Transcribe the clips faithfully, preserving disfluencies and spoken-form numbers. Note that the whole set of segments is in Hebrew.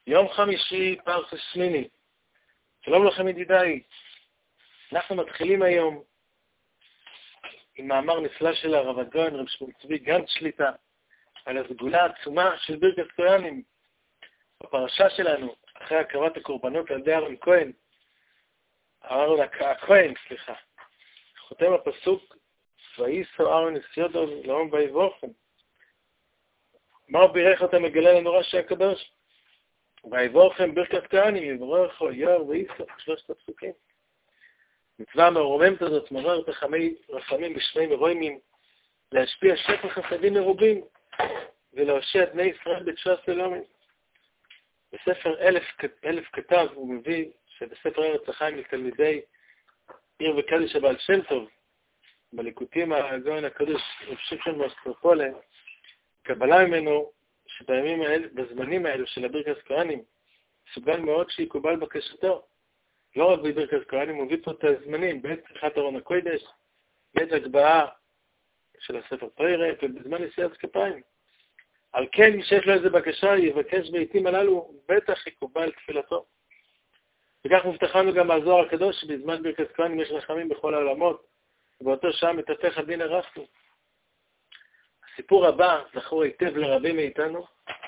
יום חמישי פרשת שמיני. שלום לכם ידידיי. אנחנו מתחילים היום עם מאמר נפלא של הרב הגאון, רב שמואל צבי גנץ שליט"א, על הסגולה העצומה של ברכת כהנים. בפרשה שלנו, אחרי הקרבת הקורבנות על ידי אהרון כהן, אהרון הכהן, סליחה, חותם הפסוק, וייסעו אהרון נסיודו לעם ויבורכם. מה הוא בירך אותם? מגלה לנו רש"י הקדוש. ויבורכם ברכת כהנים, יבורכו יאר וייסעו, שלושת הפסוקים. מצווה המרוממת הזאת מעוררת רחמי רחמים בשמי מרומים, להשפיע שפע חסדים מרובים, ולהושיע את בני ישראל בתשועת שלום. בספר אלף, אלף כתב הוא מביא שבספר ארץ החיים לתלמידי עיר וקדיש הבעל שם טוב, בליקוטים הגאון הקדוש רב שמשון מאוסטרופולה, קבלה ממנו שבימים האלה, בזמנים האלו של הברכת כהנים, סוגל מאוד שיקובל בקשתו. לא רק בברכת כהנים, הוא מביא פה את הזמנים, בעת פתיחת ארון הקודש, בעת הגבהה של הספר תורה, ובזמן נשיאת כפיים. על כן, מי שיש לו איזה בקשה, יבקש בעתים הללו, בטח יקובל תפילתו. וכך מובטחנו גם מהזוהר הקדוש, שבזמן ברכת כהנים יש רחמים בכל העולמות, ובאותו שעה מתהפך הדין הרחמו. הסיפור הבא, זכור היטב לרבים מאיתנו,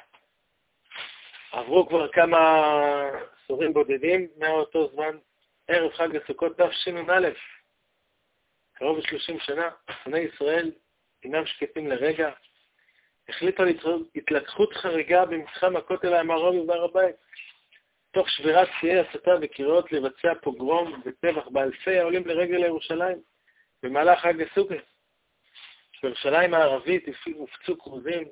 עברו כבר כמה עשורים בודדים מאותו זמן, ערב חג הסוכות תשנ"א, קרוב ל-שלושים שנה, בני ישראל אינם שקטים לרגע, החליטו ליצור התלקחות חריגה במתחם הכותל המערבי בהר הבית, תוך שבירת שיאי הסתה וקריאות לבצע פוגרום וטבח באלפי העולים לרגל לירושלים, במהלך חג הסוכות. בירושלים הערבית הופצו כרוזים,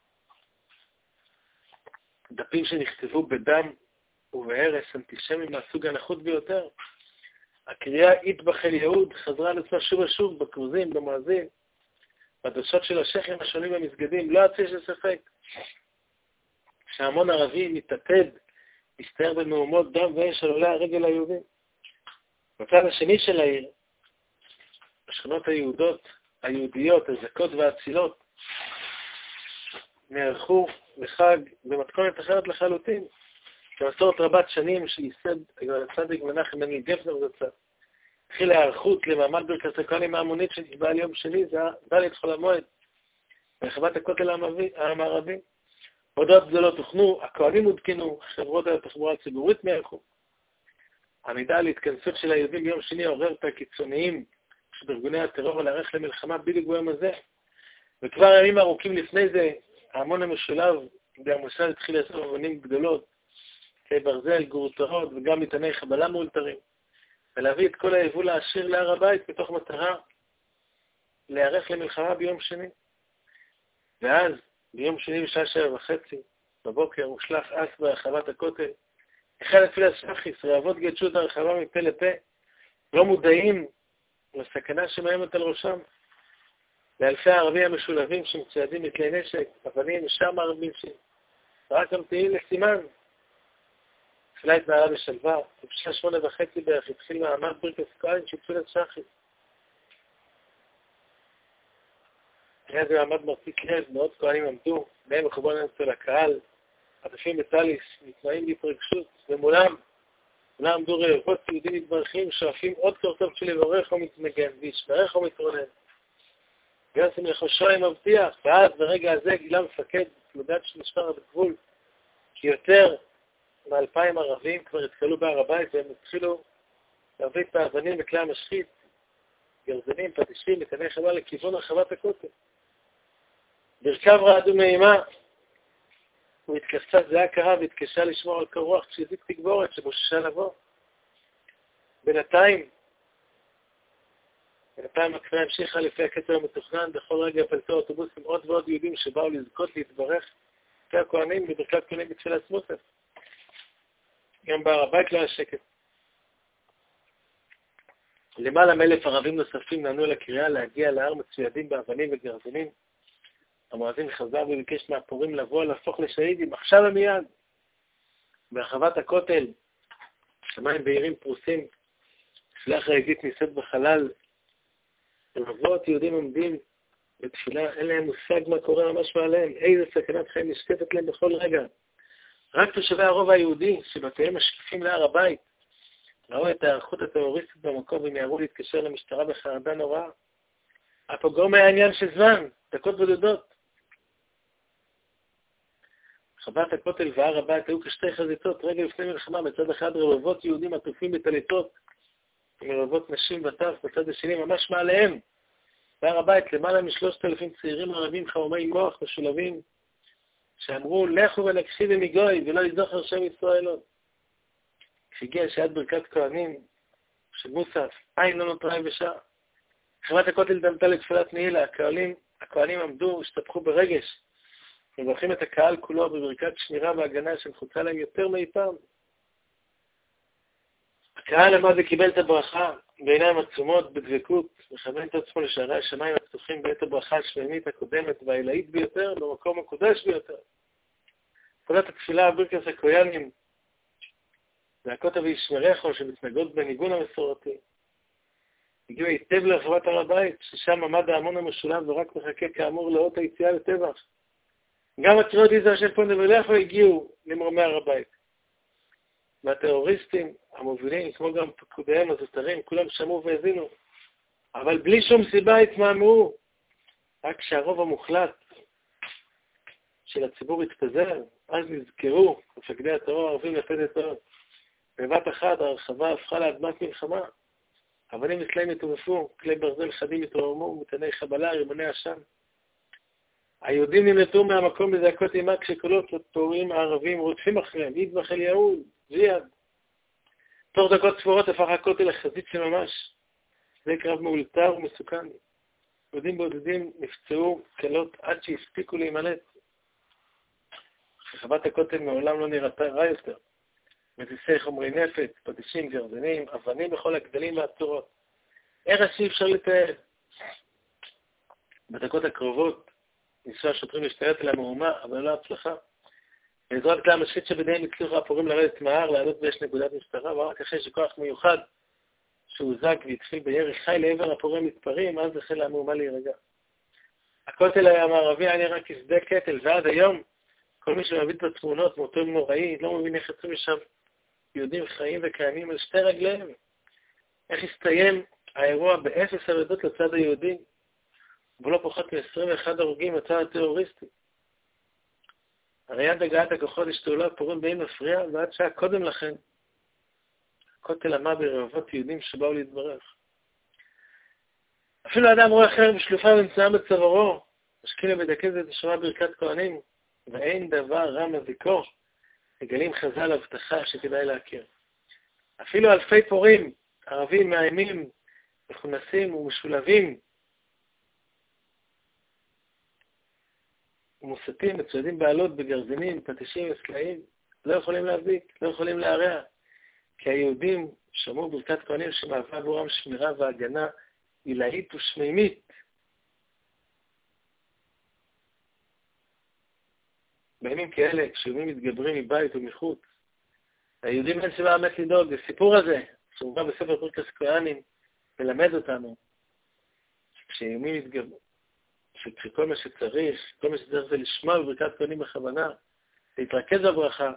דפים שנכתבו בדם ובהרס, אנטישמים מהסוג הנחות ביותר. הקריאה "אטבח אל יהוד" חזרה על עצמה שוב ושוב בכרוזים, במואזין, בדרשות של השייחים השונים במסגדים. לא יצא של ספק שהמון ערבי מתעתד להסתער במהומות דם ואש על עולי הרגל היהודים. בצד השני של העיר, בשכונות היהודות, היהודיות, הזכות והאצילות, נערכו לחג במתכונת אחרת לחלוטין, כמסורת רבת שנים שייסד הצדיק מנחם מנדל גפנר זצ"ל. התחילה ההיערכות למעמד ברכת הכהנים ההמונית שנקבעה על יום שני, זה ד' חול המועד, ברחבת הכותל המערבי. הודעות גדולות הוכנו, הכהנים הותקנו, חברות התחבורה הציבורית נערכו. העמידה על התכנסות של היהודים ביום שני עורר את הקיצוניים שבארגוני הטרור להיערך למלחמה בדיוק ביום הזה. וכבר ימים ארוכים לפני זה, ההמון המשולב והמוסד התחיל לעשות אבנים גדולות, כברזל, גרוטאות וגם מטעני חבלה מאולתרים, ולהביא את כל היבול העשיר להר הבית בתוך מטרה להיערך למלחמה ביום שני. ואז, ביום שני בשעה שבע וחצי, בבוקר, הושלך אס ברחבת הכותל, החל תפילת שחריס, רעבות גדשו את הרחבה מפה לפה, לא מודעים לסכנה שמאיימת על ראשם. לאלפי הערבים המשולבים שמצוידים בכלי נשק, אבנים ושאר הערבים שרק המתינים לסימן. תפילה התנהלה בשלווה, ובשעה שמונה וחצי בערך התחיל מעמד ברכת כהנים של תפילת שחריס. היה זה מעמד מרחיק לב, מאות כהנים עמדו, בהם מחוברן אצל הקהל, עטופים בטליס, מתנועים בהתרגשות, ומולם, מולם עמדו רבבות יהודים מתברכים, שואפים עוד קורטוב של יברך או מתנגן, וישברך או מתרונן. גרסים לחושו עם מבטיח, ואז ברגע הזה גילה מפקד פלוגת של משמר הגבול, כי יותר מאלפיים ערבים כבר התקלו בהר הבית, והם התחילו להביא את האבנים וכלי המשחית, גרזנים, פטישים, מטעני חבלה לכיוון רחבת הכותל. ברכב רעד ומאימה, הוא התקפצה זהה קרה והתקשה לשמור על קור רוח כשהזיק תגבורת שבוששה לבוא. בינתיים, בינתיים הקריאה המשיכה לפי הקצר המתוכנן, בכל רגע פלטו אוטובוסים עוד ועוד יהודים שבאו לזכות להתברך לפי הכהנים בברכת כהנים בתפילת מוסף. גם בהר הבית לא היה שקט. למעלה מאלף ערבים נוספים נענו על הקריאה להגיע להר מצוידים באבנים וגרזנים. המואזין חזר וביקש מהפורים לבוא להפוך לשהידים, עכשיו ומיד. ברחבת הכותל, שמיים בהירים פרוסים, תפילה חגיגית נישאת בחלל, רבבות יהודים עומדים בתפילה, אין להם מושג מה קורה ממש מעליהם, איזה סכנת חיים נשקפת להם בכל רגע. רק תושבי הרובע היהודי שבתיהם משקיפים להר הבית ראו את ההיערכות הטרוריסטית במקום ומיהרו להתקשר למשטרה בחרדה נוראה. הפוגרום היה עניין של זמן, דקות בודדות. חוות הכותל והר הבית היו כשתי חזיתות, רגע לפני מלחמה, בצד אחד רבבות יהודים עטופים בטליתות, ורבבות נשים וטף בצד השני ממש מעליהם. בהר הבית למעלה משלושת אלפים צעירים ערבים חמומי מוח משולבים, שאמרו לכו ונקשיב מגוי ולא יזוכר שם ישראל עוד. כשהגיע שעת ברכת כהנים של מוסף, עין לא נותרה יבשה. חוות הכותל דמתה לתפילת נעילה, הכהנים, הכהנים עמדו, השתפכו ברגש, מברכים את הקהל כולו בברכת שמירה והגנה שנחוצה להם יותר מאי פעם. הקהל עמד וקיבל את הברכה בעיניים עצומות בדבקות, מכוון את עצמו לשערי השמיים הפתוחים בעת הברכה השמימית הקודמת והעילאית ביותר במקום הקודש ביותר. תפילת התפילה ברכת הכהנים והכותל וישמרךו שמתנגדות בניגון המסורתי. הגיעו היטב לרחבת הר הבית, ששם עמד ההמון המשולב ורק מחכה כאמור לאות היציאה לטבח. גם הקריאות יזהר של פונדה ולכו הגיעו למרומי הר הבית. והטרוריסטים המובילים, כמו גם פקודיהם הזוטרים, כולם שמעו והזינו. אבל בלי שום סיבה התמהמהו. רק כשהרוב המוחלט של הציבור התפזר, אז נזכרו מפקדי הטרור הערבים לפתע טרור. בבת אחת הרחבה הפכה לאדמת מלחמה. אבנים וסלעים יטורפו, כלי ברזל חדים התרוממו, מטעני חבלה, רימוני עשן. היהודים נמלטו מהמקום בזעקות אימה כשקולות לפורעים הערבים רודפים אחריהם, ידבח אל יהוד, זיאד. תוך דקות ספורות הפך הכותל לחזית של ממש. זה קרב מאולתר ומסוכן. יהודים בודדים נפצעו קלות עד שהספיקו להימלט. חוות הכותל מעולם לא נראתה רע יותר. מטיסי חומרי נפץ, פטישים, גרזנים, אבנים בכל הגדלים והצורות. איך שאי אפשר לתאר. בדקות הקרובות ניסו השוטרים להשתלט על המהומה, אבל לא הצלחה. בעזרת כלי המשחית שבידיהם הצליחו הפורעים לרדת מההר, לעלות באש נקודת משטרה, ורק אחרי שכוח מיוחד שהוזק והתחיל בירי חי לעבר הפורעים מתפרעים, אז החל המהומה להירגע. הכותל המערבי היה נראה כשדה קטל, ועד היום כל מי שמבין את התמונות מאותו יום נוראי, לא מבין איך יצאו משם יהודים חיים וקיימים על שתי רגליהם. איך הסתיים האירוע באפס הרדות לצד היהודי, ולא פחות מ-עשרים ואחד הרוגים לצד הטרוריסטי. הרי עד הגעת הכוחות השתולו הפורעים בין מפריע, ועד שעה קודם לכן, הכותל עמד ברבבות יהודים שבאו להתברך. אפילו אדם רואה אחר בשלופה ונמצאה בצווארו, משקיע מדכא את השורה ברכת כהנים, ואין דבר רע מזיקו, מגלים חז"ל הבטחה שכדאי להכיר. אפילו אלפי פורעים, ערבים מאיימים, מכונסים ומשולבים, ומוסתים, מצוידים בעלות, בגרזינים, פטישים וסלעים, לא יכולים להבדיק, לא יכולים להרע, כי היהודים שמעו ברכת כהנים שמהווה עבורם שמירה והגנה עילאית ושמימית. בימים כאלה, כשאיומים מתגברים מבית ומחוץ, היהודים אין סיבה אמת לדאוג. הסיפור הזה, שהובא בספר ברכת כהנים, מלמד אותנו, כשאיומים מתגברים, שכל מה שצריך, כל מה שצריך זה לשמוע בברכת כהנים בכוונה, להתרכז בברכה,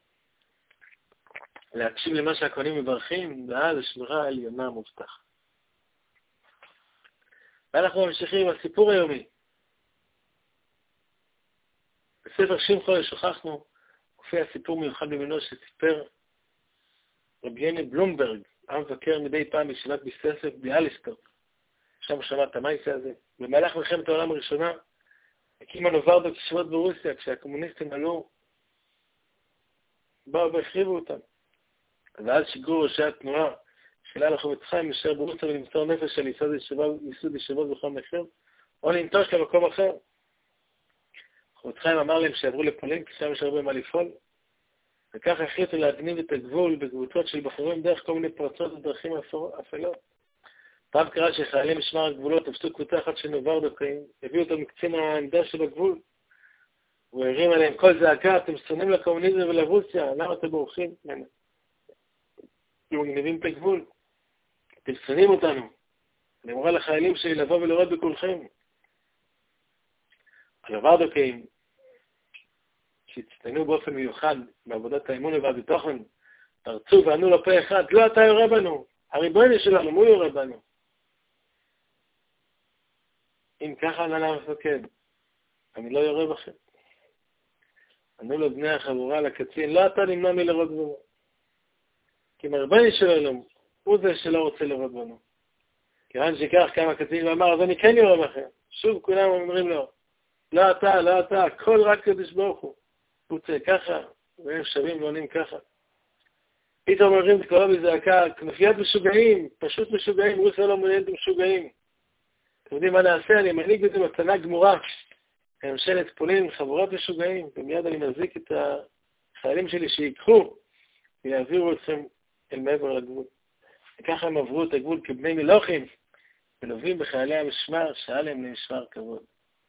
להקשיב למה שהכהנים מברכים, ועל השמירה העליונה המובטחת. ואנחנו ממשיכים עם הסיפור היומי. בספר שמחו שוכחנו, מופיע סיפור מיוחד במינו שסיפר רבי יני בלומברג, המבקר מדי פעם בישיבת ביססף ביאליסטוק. שם שמע את המייסה הזה. במהלך מלחמת העולם הראשונה, הקים הנוברדוק ישיבות ברוסיה, כשהקומוניסטים עלו, באו והחריבו אותם. ואז שיגרו ראשי התנועה של הלך ומצחיים נשאר ברוסיה ולמסור נפש על ייסוד ישיבות בכל מחיר, או לנטוש למקום אחר. חמצחיים אמר להם שעברו לפולין, כי שם יש הרבה מה לפעול, וכך החליטו להגניב את הגבול בקבוצות של בחורים דרך כל מיני פרצות ודרכים אפלות. פעם קרה שחיילים משמר הגבולות תפסו קבוצה אחת של נוברדוקים, הביאו אותו מקצין העמדה שבגבול, הוא הרים עליהם כל זעקה, אתם שונאים לקומוניזם ולרוסיה, למה אתם בורחים? הם גנבים את הגבול, אתם שונאים אותנו. אני אמרה לחיילים שלי לבוא ולראות בכולכם. הנוברדוקים, שהצטיינו באופן מיוחד בעבודת האמון והביטחון, פרצו וענו לו פה אחד, לא אתה יורה בנו, הריבונו שלנו, הוא יורה בנו. אם ככה ענה למפקד, אני לא יורה בכם. ענו לו בני החבורה לקצין, לא אתה נמנע מלראות בנו. כי אם הריבונו שלנו, הוא זה שלא רוצה לראות בנו. כיוון שכך כמה קצין ואמר, אז אני כן יורה בכם. שוב כולם אומרים לו, לא אתה, לא אתה, הכל רק קדוש ברוך הוא. הוא צא ככה, והם שווים ועונים ככה. פתאום אומרים את קולו בזעקה, כנופיית משוגעים, פשוט משוגעים, רוסיה לא מעוניינת משוגעים. אתם יודעים מה נעשה? אני מנהיג בזה מתנה גמורה. ממשלת פולין, חבורת משוגעים, ומיד אני מזיק את החיילים שלי שיקחו, ויעבירו אתכם אל מעבר לגבול. וככה הם עברו את הגבול כבני מלוכים, ולווים בחיילי המשמר, שהיה להם למשמר כבוד.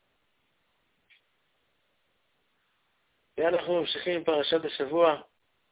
ואנחנו ממשיכים עם פרשת השבוע.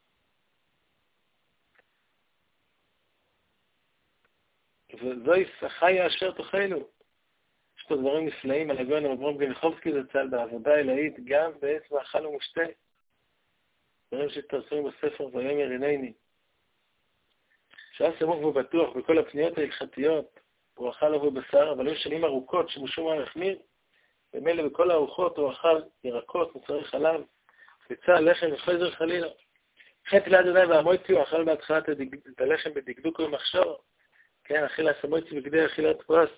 וזוהי חיה אשר תאכלו. יש פה דברים נפלאים על הגאון אברהם גליחובסקי זצ"ל בעבודה אלוהית, גם בעת ואכל ומשתה. דברים שתרסים בספר ויאמר הנני. שהיה סמוך ובטוח בכל הפניות ההלכתיות, הוא אכל ובו בשר, אבל היו שנים ארוכות שמשום מה החמיר, ומילא בכל הארוחות הוא אכל ירקות, מוצרי חלב, ביצה, לחם וחזר חלילה. חטא ליד ידיים והמויצי הוא אכל בהתחלה את הלחם בדקדוק ומחשור, כן, אכילה סמויצי בגדי אכילת פרס.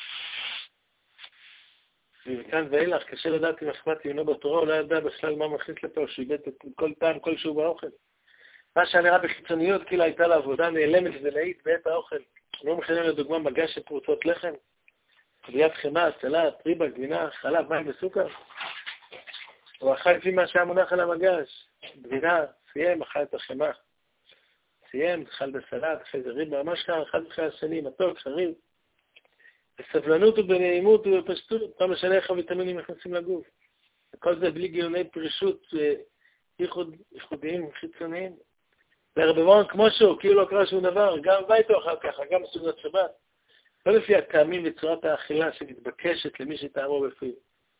ומכאן ואילך, קשה לדעת אם אכפת עיונו בתורה, הוא לא ידע בכלל מה מכניס לפה, שהוא איבד את כל טעם כלשהו באוכל. מה שנראה בחיצוניות, כאילו הייתה לעבודה נעלמת ולהית בעת האוכל. לא מכינים לדוגמה מגש של פרוצות לחם, חביית חמה, סלט, ריבה, גבינה, חלב, מים וסוכר. הוא אכל לפי מה שהיה מונח על המגש. גבינה, סיים, אכל את החמה. סיים, אכל בסלט, אחרי זה ריבה, ממש ככה, אחד אחרי השני, מתוק, חריף. בסבלנות ובנעימות ובפשטות, לא משנה איך הוויטמינים נכנסים לגוף. וכל זה בלי גיוני פרישות ייחוד, ייחודיים חיצוניים. והרבבון כמו שהוא, כאילו לא קרה שום דבר, גם ביתו אחר ככה, גם בסעודת שבת. לא לפי הטעמים וצורת האכילה שמתבקשת למי שטעמו בפיו.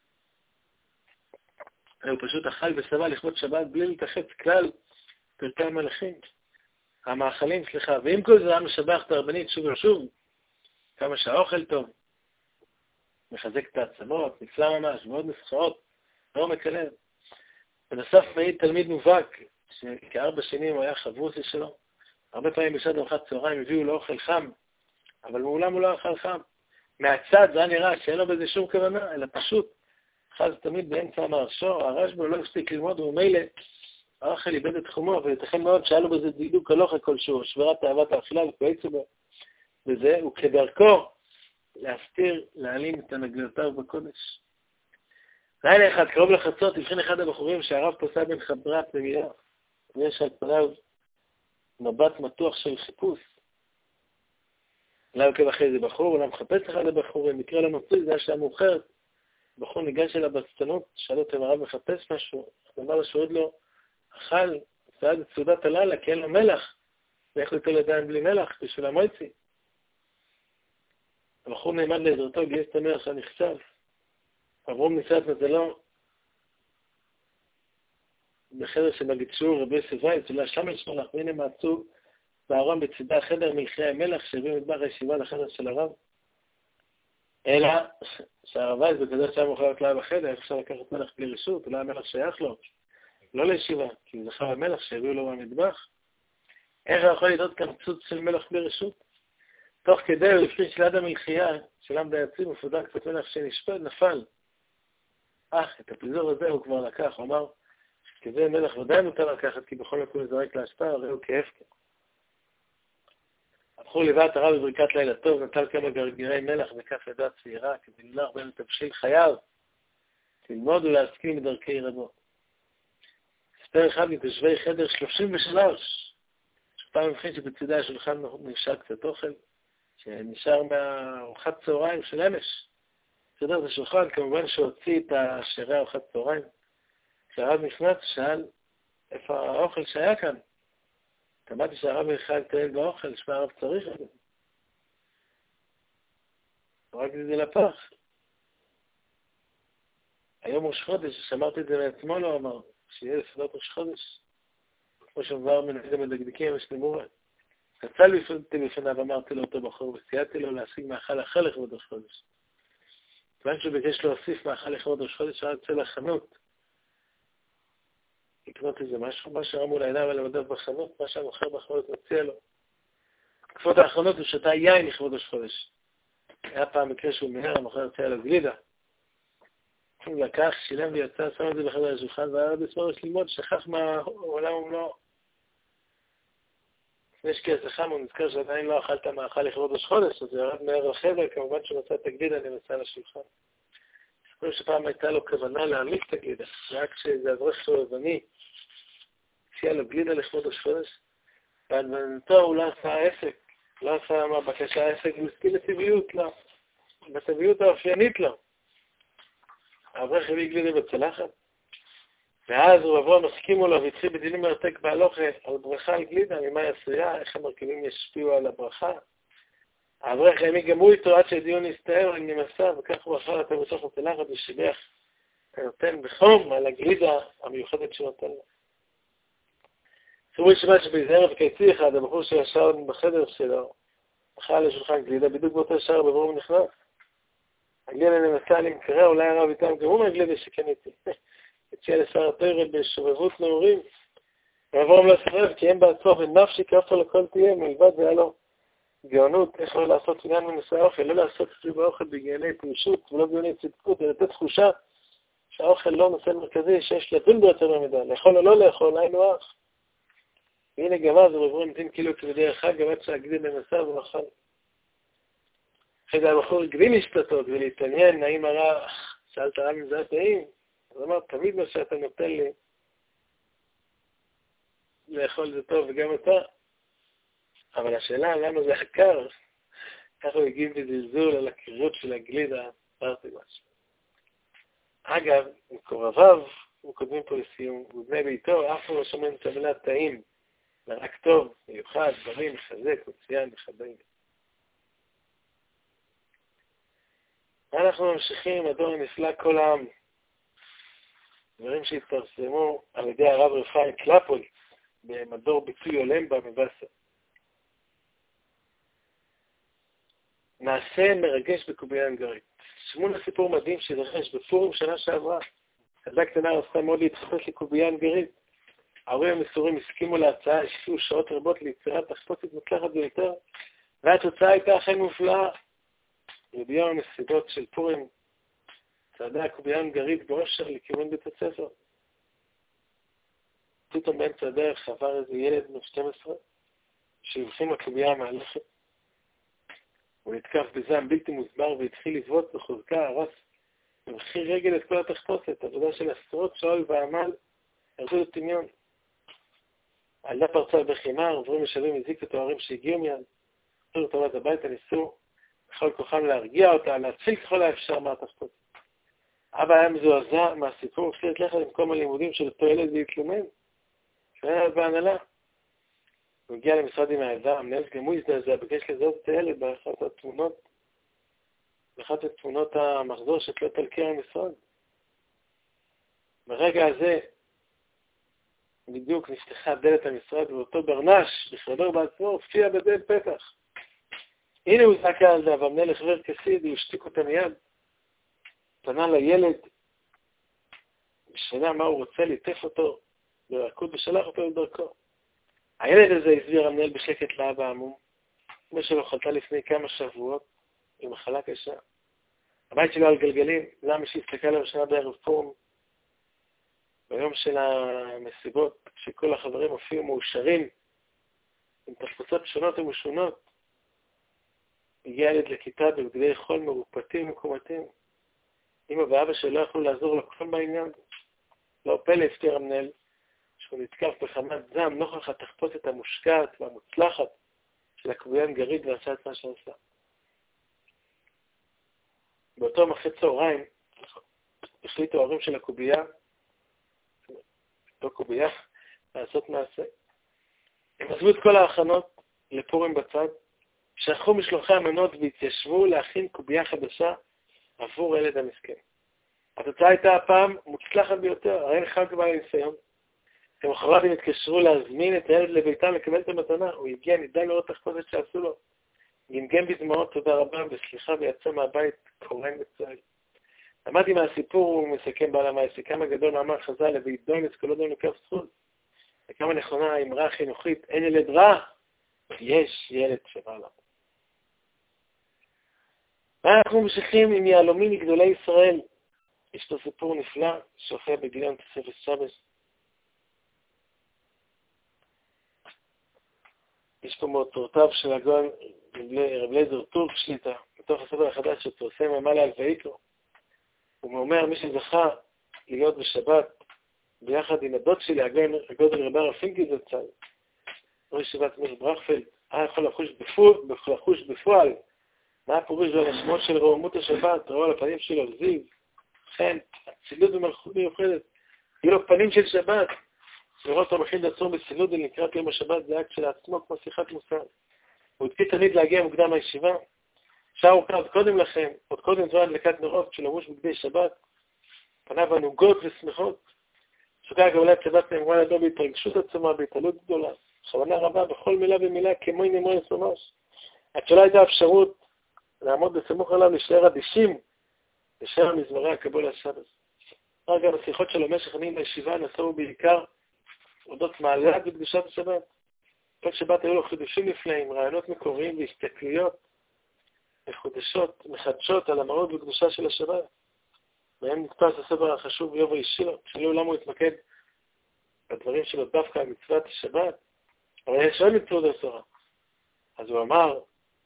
הוא פשוט אכל וסבל לכבוד שבת בלי להתאחץ כלל פרטי המלאכים. המאכלים, סליחה, ועם כל זה היה משבח את הרבנית שוב ושוב, כמה שהאוכל טוב, מחזק את העצמות, נפלא ממש, מאוד נפחאות, לא מקלב. בנוסף מעיד תלמיד מובהק, שכארבע שנים הוא היה חברוסי שלו, הרבה פעמים בשעת ארוחת צהריים הביאו לו אוכל חם, אבל מעולם הוא לא אכל חם. מהצד זה היה נראה שאין לו בזה שום כוונה, אלא פשוט, אחז תמיד באמצע המרשור, הרשב"א לא הפסיק ללמוד, וממילא האוכל איבד את תחומו, ולתכן מאוד שהיה לו בזה דידוק הלוכה כלשהו, שבירת תאוות האכילה וכויצה בו. וזה, הוא כדרכו להסתיר, להעלים את הנגלותיו בקודש. לילה אחד, קרוב לחצות, הבחין אחד הבחורים שהרב פוסע בין חברה פנימייה, ויש על פניו מבט מתוח של חיפוש. אולי עוקב אחרי זה בחור, אולי מחפש אחד הבחורים, מקרה לא מצוי, זה היה שעה מאוחרת. בחור ניגש אליו בצטנות, שאל אותו אם הרב מחפש משהו, אמר לו שעוד לא אכל, סעד את סעודת הלילה, כי אין לו מלח, ואיך ליטול ידיים בלי מלח, בשביל המויצי. הבחור נעמד לעזרתו, גייס את המלח הנחשב. אברום ניסה את מזלו בחדר שבגידשו רבי סבייץ, אולי שם יש מלח, והנה מעצו בארון בצדה החדר מלחי המלח שהביאו מטבח הישיבה לחדר של הרב. אלא שהרב וייס בכזה שהיה מוכר כלל בחדר, איך אפשר לקחת מלח בלי רשות, אולי המלח שייך לו, לא לישיבה, כי הוא זכר המלח שהביאו לו במטבח. איך הוא יכול לדעות כאן צוץ של מלח בלי רשות? תוך כדי הוא לפני שליד המלחייה, שלם דייצים ופודה קצת מלח שנשפד, נפל. אך, את הפיזור הזה הוא כבר לקח, הוא אמר, כזה מלח ודאי מותר לקחת, כי בכל מקום זורק להשפעה, הרי הוא כהפקר. הבחור ליווה את הרב בברכת לילה טוב, נטל כמה גרגירי מלח בכף ידה צעירה, כדי ללך בין תבשיל חייו, ללמוד ולהסכים מדרכי רבו. ספר אחד מתושבי חדר שלושים ושלוש, שפעם מבחין שבצדה השולחן נשאר קצת אוכל, שנשאר מארוחת צהריים של אמש. בסדר, זה שולחן, כמובן שהוציא את השירי ארוחת צהריים. כשהרב נכנס, שאל איפה האוכל שהיה כאן. תמדתי שהרב יחד להתעלל באוכל, שמה הרב צריך את זה. רק את זה לפח. היום ראש חודש, שמרתי את זה מעצמו, לא אמר, שיהיה לסעודת ראש חודש, כמו שמבר מנהג המדקדקים השלמו, קצל בפניו, אמרתי לאותו בחור, וסייעתי לו להשיג מאכל אחר לכבוד ראש חודש. כיוון שהוא ביקש להוסיף מאכל לכבוד ראש חודש, היה יוצא לחנות, לקנות איזה משהו, מה שרם מול העיניים על המדף בחנות, מה שהמוכר בחנות מציע לו. בתקופות האחרונות הוא שתה יין לכבוד ראש חודש. היה פעם מקרה שהוא מהר, המוכר הציע לו גלידה. הוא לקח, שילם ויצא, שם את זה בחדר השולחן, והיה בסמורש ללמוד, שכח מהעולם ומלואו. לפני שקיע זכם, הוא נזכר שעדיין לא אכלת מאכל לכבוד ראש חודש, אז הוא ירד מהר לחדר, כמובן שהוא מצא את הגלידה, נמצא לשולחן. סיפור שפעם הייתה לו כוונה להעמיק את הגלידה, רק שזה אברך סובבני, הציע לו גלידה לכבוד ראש חודש, ובנתו הוא לא עשה עסק, לא עשה מה בקשה העסק, הוא הסכים לטבעיות לו, בטבעיות האופיינית לו. האברך הביא גלידה בצלחת, ואז הוא עבור מסכימו לו והתחיל בדינים מרתק בהלוכה על ברכה על גלידה, ממה היא עשויה, איך המרכיבים ישפיעו על הברכה. האברך העמיק גם הוא איתו עד שהדיון הסתער ונמסה, וכך הוא אכל אותה בתוך הצלחת ושיבח נותן בחום על הגלידה המיוחדת שנותן לו. סיפור שבת שבהיזהר וקייצי אחד, הבחור שישר בחדר שלו, אכל לשולחן גלידה, בדיוק באותו שער בברום נכנס. הגלידה נמסה למקרה, אולי הרב איתם גם הוא מהגלידה שקניתי. הציע לשר התוירת בשובבות נאורים, ועברם לא סרב, כי הם בעצמו ונפשי כאפו לכל תהיה, מלבד והיה לו גאונות, איך לא לעשות עניין מנושא האוכל, לא לעשות אצלי באוכל בגאוני פרישות, ולא בגאוני צדקות, אלא לתת תחושה שהאוכל לא נושא מרכזי, שיש לדון ביותר במידה, לאכול או לא לאכול, היינו אח. והנה גם אז, הוא עברו נתין כאילו כבדי החג, גם עד שהגדיל למסע ונאכל. אחרי זה הבחור הגדיל להשתתות ולהתעניין, האם הרע, שאלת הרע אם זה הטעים, אז אמר, תמיד מה שאתה נותן לי לאכול זה טוב וגם אתה. אבל השאלה, למה זה הקר? ככה הוא הגיב בזלזול על הקרירות של הגלידה, פרטי משהו. אגב, מקורביו, הוא קודמים פה לסיום, ובני ביתו, אף הוא לא שומעים את המילה טעים, רק טוב, מיוחד, בריא, מחזק, מצוין, מחבאים. אנחנו ממשיכים עם הדור הנפלא כל העם. דברים שהתפרסמו על ידי הרב רפאי קלפול במדור ביטוי עולם במבסר. מעשה מרגש בקובייה הנגרית. שמעו לסיפור מדהים שהתרחש בפורים שנה שעברה. ילדה קטנה רצתה מאוד להתחפש לקובייה הנגרית. ההורים המסורים הסכימו להצעה, השקיעו שעות רבות ליצירת תחפושת מוצלחת ביותר, והתוצאה הייתה אכן מופלאה. וביום המסיבות של פורים צעדה הקובייה הנגרית באושר לכיוון בית הספר. פתאום באמצע הדרך עבר איזה ילד בן שתים עשרה שהבחין לקובייה המהלכת. הוא נתקף בזעם בלתי מוסבר והתחיל לבעוט בחוזקה, הרס במחיר רגל את כל התחפושת, עבודה של עשרות שעות ועמל, ירדו לטמיון. הילדה פרצה בחימר, עוברים משלבים, הזיקו את ההורים שהגיעו מיד, חזרו טובת הביתה, ניסו בכל כוחם להרגיע אותה, להציל ככל האפשר מהתחפושת. אבא היה מזועזע מהסיפור, החליט ללכת למקום הלימודים של אותו ילד להתלונן. שהיה בהנהלה. הוא הגיע למשרד עם העדה, המנהל גם הוא הזדעזע, ביקש לזהות את הילד באחת התמונות, באחת התמונות המחזור שתלות על קיר המשרד. ברגע הזה, בדיוק נפתחה דלת המשרד, ואותו ברנש, בכבודו בעצמו, הופיע בדלת פתח. הנה הוא זעק על זה, והמנהל החבר כסיד, הוא השתיק אותה מיד. פנה לילד, בשאלה מה הוא רוצה, ליטף אותו, ברכות ושלח אותו לדרכו. הילד הזה הסביר המנהל בשקט לאבא עמום, כמו שלא חלתה לפני כמה שבועות, עם מחלה קשה. הבית שלו על גלגלים, למה שהסתכל עליו שנה בערב פורום, ביום של המסיבות, שכל החברים הופיעו מאושרים, עם תחפוצות שונות ומשונות, הגיע ילד לכיתה בבגדי חול מרופטים ומקומטים. אמא ואבא שלא יכלו לעזור לו כל בעניין. לא פלא הפתיר המנהל, שהוא נתקף בחמת זעם נוכח התחפושת המושקעת והמוצלחת של הקובייה הנגרית ועשה את מה שעשה. באותו מחצי צהריים החליטו ההורים של הקובייה, אותו קובייה, לעשות מעשה. הם עזבו את כל ההכנות לפורים בצד, שכחו משלוחי המנות והתיישבו להכין קובייה חדשה עבור הילד המסכן. התוצאה הייתה הפעם מוצלחת ביותר, הרי חג כבר ניסיון. למחרת הם התקשרו להזמין את הילד לביתם לקבל את המתנה. הוא הגיע, נדע לראות תחפושת שעשו לו. גמגם בדמעות, תודה רבה, וסליחה, ויצא מהבית קורן וצועק. למדתי מהסיפור, הוא מסכם בעל המעשה, כמה גדול מאמר חז"ל, לבידון את כל אדם לקו זכות. וכמה נכונה האמרה החינוכית, אין ילד רע, יש ילד שבא לה. אנחנו ממשיכים עם יהלומים מגדולי ישראל. יש פה סיפור נפלא, שהופיע בגיליון תוספת שבס. יש פה מאותורותיו של הגאון רב אליעזר טורק שליט"א, בתוך הספר החדש שפורסם ממעלה על ויקרא. הוא אומר, מי שזכה להיות בשבת, ביחד עם הדוד שלי, הגודל רב הרב פינקל זצ"ל, ראש ישיבת מיר ברכפלד, היה יכול לחוש בפועל, לחוש בפועל, מה הפירוש והמשמעות של רוממות השבת, ראו על הפנים שלו, זיו, חן, הצילות במלכות מיוחדת, יהיו לו פנים של שבת, לראות המכין דעצור בצילות ולקראת יום השבת, זה אקט של עצמו כמו שיחת מוסר. הוא התפיד תמיד להגיע מוקדם מהישיבה, שעה ארוכה עוד קודם לכם, עוד קודם זמן הדלקת נרות של לבוש בגדי שבת, פניו ענוגות ושמחות, סוגה גאולת שבת נאמרה לידו בהתרגשות עצומה, בהתעלות גדולה, בכוונה רבה בכל מילה ומילה כמו נאמרת ממש. עד שלא הייתה אפשרות לעמוד בסמוך עליו לשער אדישים, לשער מזמרי הקבול השבת. רק גם השיחות שלו במשך ימים בישיבה נסעו בעיקר אודות מעלת וקדושת השבת. כל שבת היו לו חידושים נפלאים, רעיונות מקוריים והסתכלויות מחודשות, מחדשות על המהות וקדושה של השבת. בהם נתפס הספר החשוב יובו אישי לו, שלא למה הוא התמקד בדברים שלו דווקא על מצוות השבת, אבל יש עוד מצוות התורה. אז הוא אמר,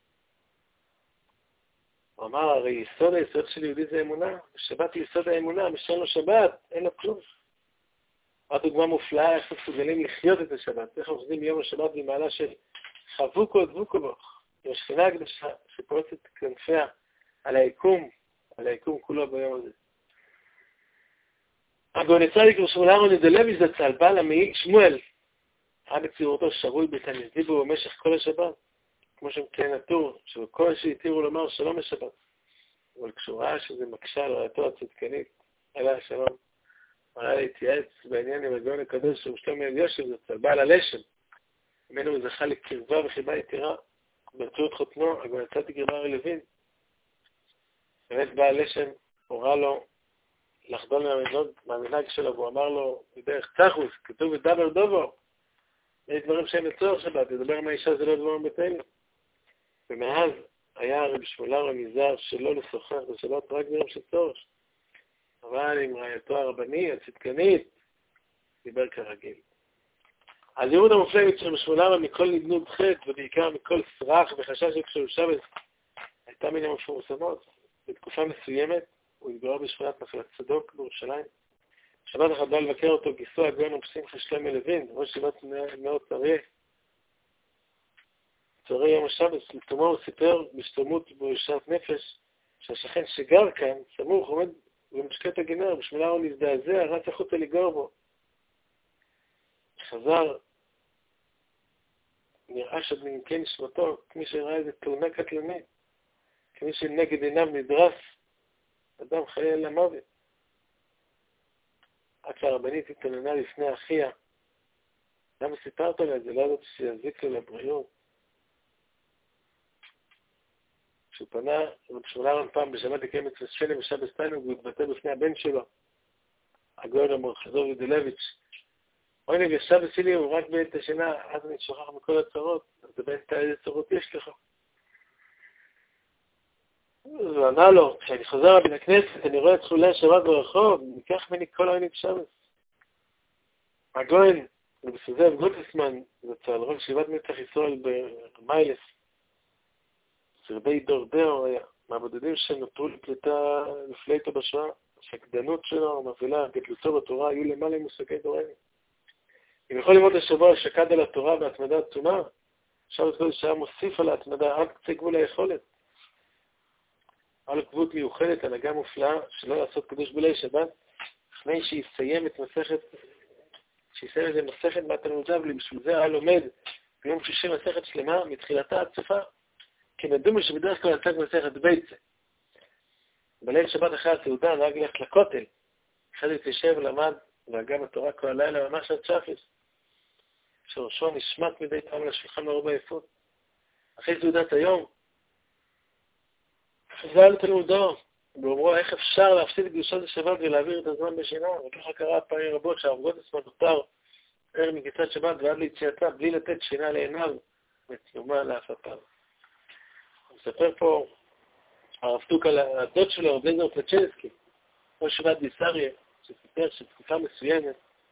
הוא אמר, הרי יסוד היסוד של יהודי זה אמונה, ושבת היא יסוד האמונה, משאין לו שבת, אין לו כלום. עוד דוגמה מופלאה, איך מסוגלים לחיות את השבת, איך עובדים יום השבת במעלה של חבוקו דבוקו בו, עם השכינה הקדושה שפורצת כנפיה על היקום, על היקום כולו ביום הזה. הגאון יצחק רבי אהרון ידלוי זצ"ל, בעל המעיל שמואל, היה בציורתו שרוי בתנזיבו במשך כל השבת, כמו שמציין הטור, שבכל שהתירו לומר שלום לשבת. אבל כשהוא ראה שזה מקשה על רעייתו הצדקנית, עליה השלום, הוא ראה להתייעץ בעניין עם הגאון הקדוש שהוא שלומי אלישיב זצ"ל, בעל הלשם, ממנו הוא זכה לקרבה וחיבה יתרה, באמצעות חותנו, הגאון צדיק רב אריה לוין. באמת בעל הלשם הורה לו לחדול מהמנהג שלו, והוא אמר לו, בדרך צחוס, כתוב ודבר דובו, יש דברים שהם לצורך שבת, לדבר מהאישה זה לא דברים בטלים. ומאז היה רבי שמואל נזהר שלא לשוחח בשבת רק דברים של צורך. אבל עם רעייתו הרבני, הצדקנית, דיבר כרגיל. הזהירות המופלגת של רבי שמואל מכל נדנות חטא, ובעיקר מכל סרח וחשש של שבת, הייתה מן המפורסמות. בתקופה מסוימת, הוא התגורר בשכונת נחלת צדוק בירושלים. שבת אחת בא לבקר אותו גיסו הגאון רבי שמחה שלומי לוין, ראש ישיבת נאות אריה. צהרי יום השבת, לתומו הוא סיפר בשלמות ובשאט נפש, שהשכן שגר כאן, סמוך, עומד במשקת הגנר, בשמונה הוא נזדעזע, רץ החוצה לגור בו. חזר, נראה שבנמקי נשמתו, כמי שראה איזה תאונה קטלנית, כמי שנגד עיניו נדרס, אדם חיי אל המוות. עד שהרבנית התעלנה לפני אחיה, למה סיפרת לה את זה? לא יודעת שיזיק לו לבריאות. כשהוא פנה, רבי שמואל פעם בשבת לקיים את שני בשבת סטיינוג, והוא התבטא בפני הבן שלו, הגאון המורחזור ידלביץ'. אוי נגד שבת שלי הוא רק בעת השינה, אז אני שוכח מכל הצרות, אז זה בעת איזה צרות יש לך. הוא ענה לו, כשאני חוזר בין הכנסת, אני רואה את חולי השבת ברחוב, ניקח ממני כל העונג שבת. הגאון, ובסוזב גוטסמן, זצ"ל, ראש ישיבת נצח ישראל במיילס, סרבי דור דאו היה, מהבודדים שנותרו לפליטה לפליטה בשואה, שהקדנות שלו, מובילה, גדלותו בתורה, היו למעלה מושגי דורנו. אם יכול ללמוד השבוע שקד על התורה בהתמדה עצומה, עכשיו את כל שעה מוסיף על ההתמדה עד קצה גבול היכולת. על עקבות מיוחדת, הנהגה מופלאה, שלא לעשות קדוש בולי שבת, לפני שיסיים את מסכת, שיסיים את זה מסכת מהתלמודיו, בשביל זה היה לומד ביום שישי מסכת שלמה, מתחילתה עד סופה, כי נדומה שבדרך כלל יצא מסכת ביצה. בליל שבת אחרי הסעודה נהג ללכת לכותל, אחרי זה התיישב ולמד והגם התורה כל הלילה ממש עד שפיס, שורשו נשמט מדי פעם לשולחן מרוב עייפות. אחרי סעודת היום, חזר לתלמודו, ואומרו איך אפשר להפסיד את קדושת השבת ולהעביר את הזמן בשינה, וככה קרה פעמים רבות שהרב גוטסמן נותר ער מגיטת שבת ועד ליציאתה בלי לתת שינה לעיניו ותנומה להפתיו. הוא מספר פה הרב טוק על הדוד שלו, רב אליעזר פלצ'נסקי, ראש ישיבת ביסריה, שסיפר שתקופה מסוימת,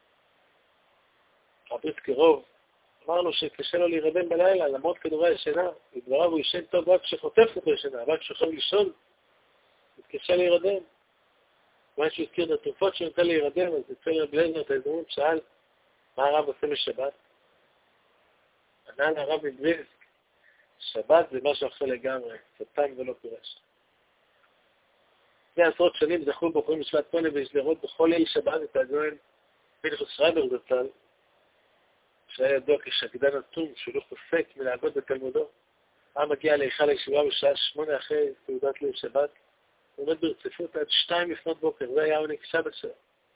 הברית קרוב, אמר לו שקשה לו להירדם בלילה, למרות כדורי השינה, לדבריו הוא ישן טוב רק כשחוטף אותו ישנה, רק כשחושב לישון, מתקשה להירדם. מה שהוא הזכיר את התרופות שנותן להירדם, אז אצל רב אליעזר את ההזדמנות שאל, מה הרב עושה בשבת? ענה לרב מבריסק, שבת זה משהו אחר לגמרי, סתם ולא פירש. לפני עשרות שנים זכו בוחרים בשבט פונה ויש לראות בכל ליל שבת את הגאון פנחס שרייבר זצ"ל, שהיה ידוע כשקדן אטום, שהוא לא פוסק מלעבוד בתלמודו. היה מגיע להיכל הישיבה בשעה שמונה אחרי סעודת ליל שבת, הוא עומד ברציפות עד שתיים לפנות בוקר, זה היה עונג שבת שלו.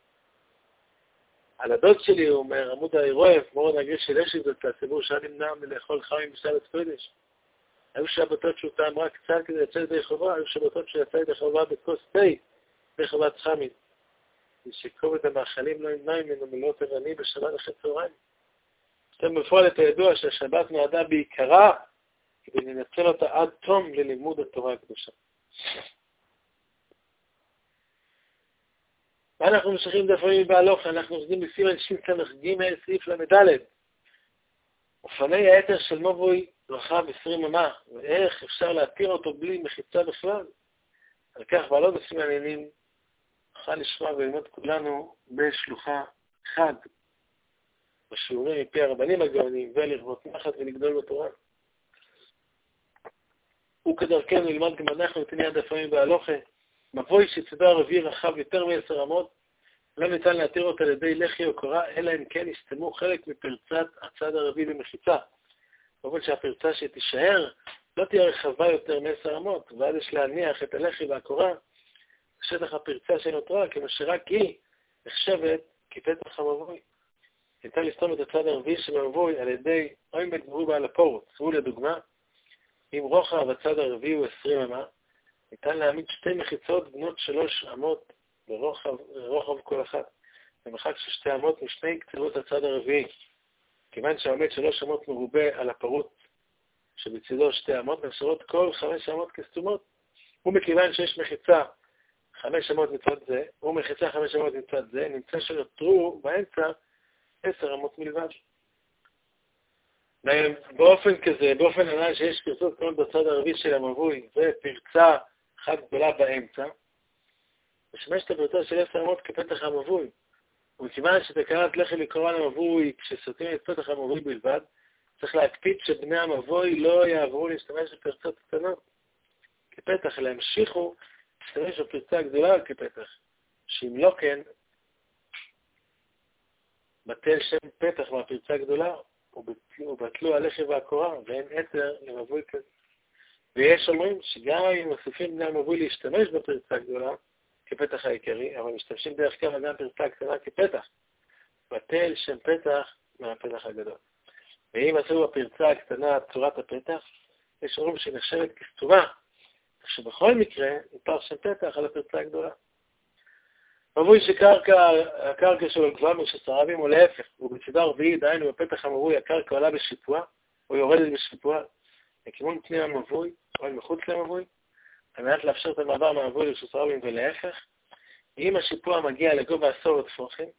על הדוד שלי, הוא אומר, עמוד האירועב, מורון הגריש של אשי זאת, הציבור שהיה נמנע מלאכול חיים בשבת קודש. היו שבתות שהוא טעם רק קצת כדי לצאת ידי חובה, היו שבתות שיצא ידי חובה בכוס תה, בחובת חמין. ושיקוב את המאכלים לא ימנע ממנו מלאות ערני בשבת אחרי צהריים. אתם בפועל את הידוע שהשבת נועדה בעיקרה כדי לנצל אותה עד תום ללימוד התורה הקדושה. ואנחנו ממשיכים דפים בהלוך, אנחנו עובדים בסימן שס"ג סעיף למד' אופני היתר של מבוי רחב עשרים אמה, ואיך אפשר להתיר אותו בלי מחיצה בכלל. על כך בעלות בסימן העניינים נוכל לשמוע וללמוד כולנו בשלוחה חד, בשיעורים מפי הרבנים הגאונים, ולרבות נחת ולגדול בתורה. וכדרכנו ללמד גם אנחנו את עניין דפים בהלוכה, מבוי שצדו הרביעי רחב יותר מעשר אמות, לא ניתן להתיר אותה על ידי לחי או קורה, אלא אם כן יסתמו חלק מפרצת הצד הרביעי במחיצה. אבל שהפרצה שתישאר לא תהיה רחבה יותר מעשר אמות, ואז יש להניח את הלחי והקורה בשטח הפרצה שנותרה, כמו שרק היא נחשבת כפתח המבוי. ניתן לסתום את הצד הרביעי של המבוי על ידי או אם בדברו בעל הפורות. הוא לדוגמה, אם רוחב הצד הרביעי הוא עשרים אמה, ניתן להעמיד שתי מחיצות בנות שלוש אמות ברוחב, ברוחב כל אחת, במרחק של שתי אמות משני קצוות הצד הרביעי. כיוון שעומד שלוש אמות מרובה על הפרוט שבצידו שתי אמות, נשארות כל חמש אמות כסתומות, ומכיוון שיש מחיצה חמש אמות מצד זה, ומחיצה חמש אמות מצד זה, נמצא שנותרו באמצע עשר אמות מלבד. באופן כזה, באופן הנ"ל שיש פרצות קטנות בצד הרביעי של המבוי, ופרצה אחת גדולה באמצע, משמש את הפרצה של עשר אמות כפתח המבוי. ומכיוון שתקנת לחי לקרוא למבוי כשסותמים את פתח המבוי בלבד, צריך להקפיד שבני המבוי לא יעברו להשתמש בפרצות קטנות כפתח, אלא המשיכו להשתמש בפרצה הגדולה כפתח, שאם לא כן, בטל שם פתח מהפרצה הגדולה, ובטלו הלחי והקורה, ואין יתר למבוי כזה. ויש אומרים שגם אם מוסיפים בני המבוי להשתמש בפרצה הגדולה, כפתח העיקרי, אבל משתמשים דרך כלל גם פרצה הקטנה כפתח. בטל שם פתח מהפתח הגדול. ואם עשו בפרצה הקטנה צורת הפתח, יש אומרים שנחשבת כסתומה, שבכל מקרה נותר שם פתח על הפרצה הגדולה. מבוי שקרקע, הקרקע שלו גבוהה משעשרה אמים או להפך, ובצדה הרביעי, דהיינו בפתח המבוי, הקרקע עולה בשיפוע, או יורדת בשיפוע, לכיוון פנים המבוי, או מחוץ למבוי, על מנת לאפשר את המעבר מהמבוי לשעשרה אמים ולהפך. אם השיפוע מגיע לגובה עשור טפוחים,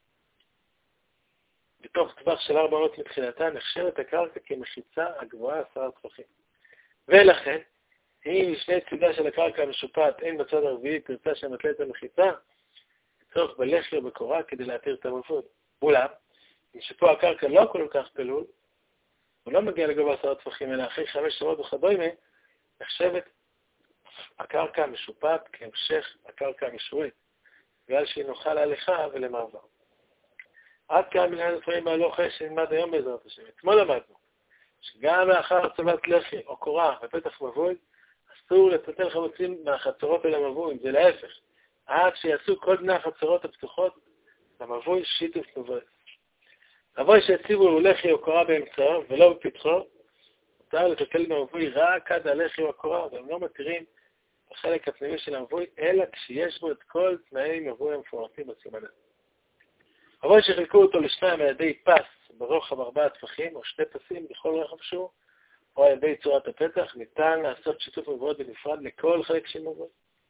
בתוך טווח של ארבע מאות מתחילתה, נחשבת הקרקע כמחיצה הגבוהה עשרה טפוחים. ולכן, אם משני צידה של הקרקע המשופעת אין בצד הרביעי פרצה שמתלה את המחיצה, צורך בלחי או בקורה כדי להתיר את המבוי. אולם, אם שיפוע הקרקע לא כל כך תלול, הוא לא מגיע לגובה עשרה טפוחים, אלא אחרי חמש שעות וכדומה, נחשבת הקרקע המשופעת כהמשך הקרקע המשורית, בגלל שהיא נוחה להליכה ולמעבר. עד כאן מנהל הדברים בהלוכה שנלמד היום בעזרת השם. אתמול למדנו שגם לאחר הצבת לחי או קורה בפתח מבוי, אסור לטלטל חמוצים מהחצרות אל המבוי, זה להפך. עד שיעשו כל בני החצרות הפתוחות למבוי שיתוף נבואס. מבוי שהציבו הוא לחי או קורה באמצעו ולא בפתחו, מותר לטפל במבוי רק עד הלחי או הקורה, והם לא מתירים החלק הפנימי של המבוי, אלא כשיש בו את כל תנאי מבוי המפורטים בסימן הזה. מבוי שחילקו אותו לשניים על ידי פס ברוחב ארבעה טפחים, או שני פסים בכל רוחב שהוא, או על ידי צורת הפתח, ניתן לעשות שיתוף מבואות בנפרד לכל חלק של מבוי.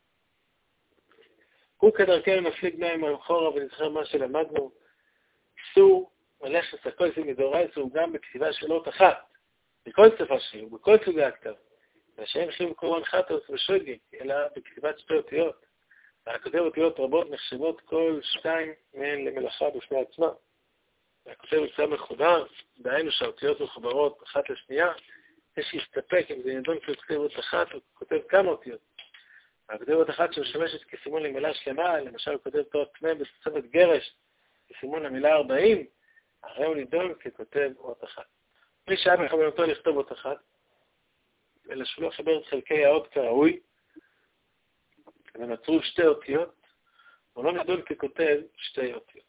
הוא כדרכנו מפליג מים מאחורה ונזכר מה שלמדנו, איסור מלאכת הקולסים מדאורייתא הוא גם בכתיבה של אות אחת, בכל שפה שהיא ובכל סוגי הכתב, ושאין חיוב קורבן חטאוס ושוגג, אלא בכתיבת שתי אותיות. הכותב אותיות רבות נחשבות כל שתיים מהן למלאכה בפני עצמה. הכותב יוצא מחובר, דהיינו שהאותיות מחוברות אחת לשנייה, יש להסתפק אם זה נדון ככותב אות אחת או כותב כמה אותיות. הכותב אות אחת שמשמשת כסימון למילה שלמה, למשל הוא כותב תואר קנה בתוספת גרש, כסימון למילה ארבעים, הרי הוא נידון ככותב אות אחת. מי שהיה בכוונתו לכתוב אות אחת, אלא שהוא לא חיבר את חלקי האות כראוי, ונוצרו שתי אותיות, הוא לא נידון ככותב שתי אותיות.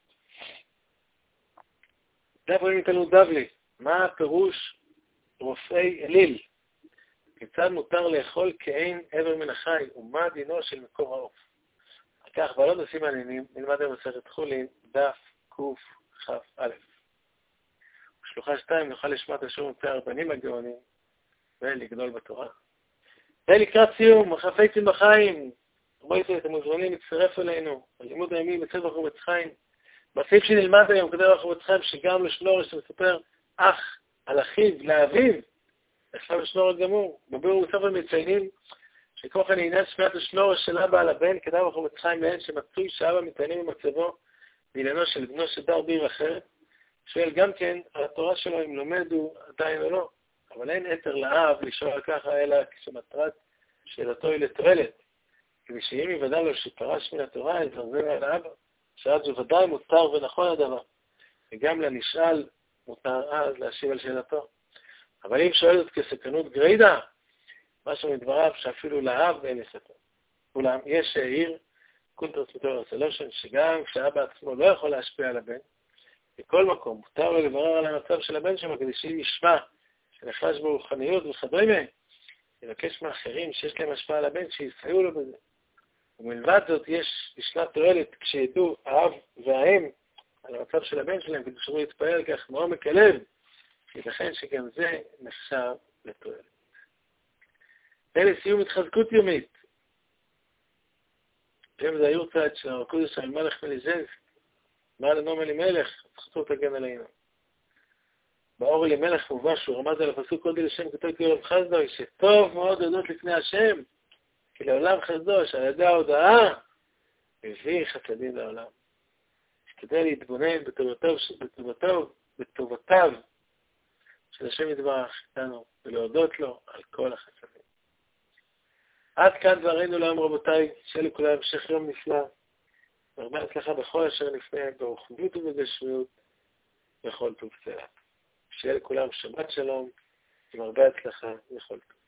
דברי ניתנו דבלי, מה הפירוש רופאי אליל? כיצד מותר לאכול כאין עבר מן החי, ומה דינו של מקור העוף? על כך, בעלות נושאים מעניינים, נלמד במסכת חולין, דף קכ"א. בשלוחה שתיים נוכל לשמוע את השור מפי הרבנים הגאונים, ולגדול בתורה. ולקראת סיום, החפצים בחיים, רבותי, אתם מוזמנים להצטרף אלינו, הלימוד הימי בספר חפץ חיים. בסעיף שנלמד היום, כתב חפץ חיים, שגם לשנורש שמספר אח על אחיו, לאביו, עכשיו לשנורש גמור. בביאור בספר מציינים, שכמו כן לעניין שמיעת השנורש של אבא על הבן, כתב חפץ חיים להן שמצוי שאבא מציינים במצבו, בעניינו של בנו שדר בעיר אחרת, שואל גם כן על התורה שלו אם לומד הוא עדיין או לא, אבל אין יתר לאב לשאול ככה, אלא כשמטרת שאלתו היא לתועלת. כדי שאם יוודע לו שפרש מן התורה, יזרזר על האבא, שאז הוא ודאי מותר ונכון הדבר. וגם לנשאל מותר אז להשיב על שאלתו. אבל אם שואל זאת כסכנות גרידא, משהו מדבריו שאפילו לאב אין לספר. אולם יש העיר, קונטרס מתור הסלושן, שגם כשאבא עצמו לא יכול להשפיע על הבן, בכל מקום מותר לו לברר על המצב של הבן שלו, כדי שאם ישמע שנחלש בו רוחניות וחדרי מהם, יבקש מאחרים שיש להם השפעה על הבן שיסייעו לו בזה. ומלבד זאת יש ישנה תועלת כשידעו האב והאם על המצב של הבן שלהם, כדי שהוא יתפעל כך מעומק הלב, ייתכן שגם זה נחשב לתועלת. ולסיום התחזקות יומית. היום זה היורצייט של הרב הקודש של מלך מליז'נסק, מעל הנום אלימלך, זכותו תגן עלינו. באור אלימלך מובא שהוא רמז על הפסוק קודי לשם כתוב כעולם חסדוי, שטוב מאוד להודות לפני השם, כי לעולם חסדו, שעל ידי ההודעה, מביא חסדים לעולם. כדי להתבונן בטובתיו, בטובתיו, בטובתיו של השם יתברך איתנו, ולהודות לו על כל החסדים. עד כאן דברינו להיום רבותיי, שיהיה לכולם המשך יום נפלא, והרבה הצלחה בכל אשר לפני, ברוחניות ובגשמיות, בכל טוב צלח. שיהיה לכולם שבת שלום, עם הרבה הצלחה בכל טוב.